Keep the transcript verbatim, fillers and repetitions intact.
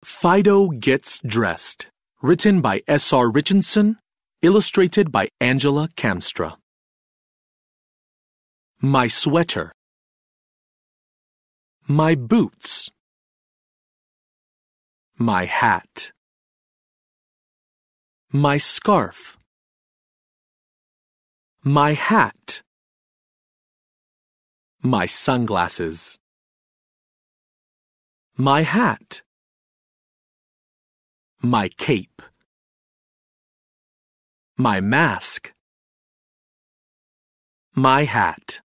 Fido Gets Dressed, written by S R Richardson, illustrated by Angela Kamstra. My sweater. My boots. My hat. My scarf. My hat. My sunglasses. My hat. My cape. My mask. My hat.